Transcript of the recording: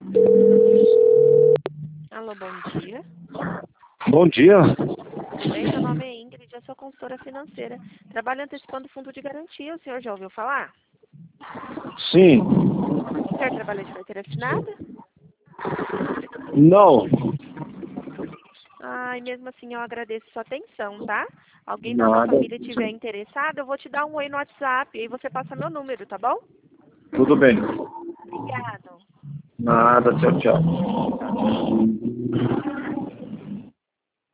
Alô, bom dia. Bom dia. Bem, meu nome é Ingrid, eu sou consultora financeira. Trabalho antecipando fundo de garantia. O senhor já ouviu falar? Sim. O senhor trabalha de carteira assinada? Não. E mesmo assim eu agradeço sua atenção, tá? Alguém da sua Nada. família tiver interessado, eu vou te dar um oi no WhatsApp e aí você passa meu número, tá bom? Tudo bem. Obrigado. Nada. Tchau, tchau. Tchau, tchau.